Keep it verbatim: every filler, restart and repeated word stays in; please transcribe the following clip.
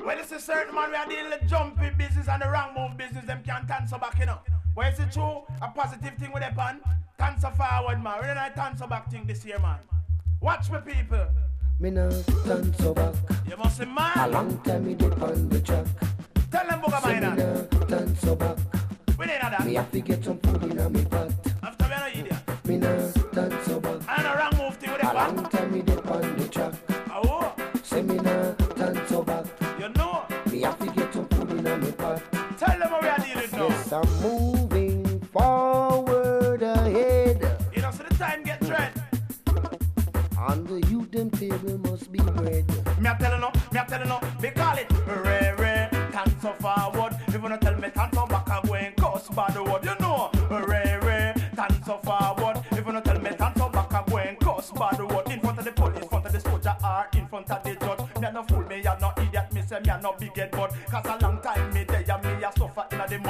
Well, it's a certain man we are dealing with jumpy business and the wrong move business. Them can't turn so back, you know. But it's a true, a positive thing with the pan. Turn so forward, man. We're not turn so back thing this year, man. Watch me, people. Me now turn so back. You must be mad. A long time me dip on the track. Tell them book so about me now turn so back. We need that. Me have to get some food in my pot. After we are not idiot. Me now turn so back. And a wrong move thing with the A pan. long time me dip on the track. Oh. Say me now turn so back. You know. Me have to get some food in my pot. Tell them what we are dealing now. Yes, I'm moving forward ahead. You know, so the time get dread. On the youth them table must be bread. Me a tellin' no, me a tellin' no. Me call it re re. Turn so forward. If you not tell me turn so back, I go and cuss bad word. You know, re re. Turn so forward. If you not tell me turn so back, I go and cuss bad word. In front of the police, in front of the soldier, or in front of the judge. Me a no fool, me a no idiot. Me say me a no big head, but cause a long time me.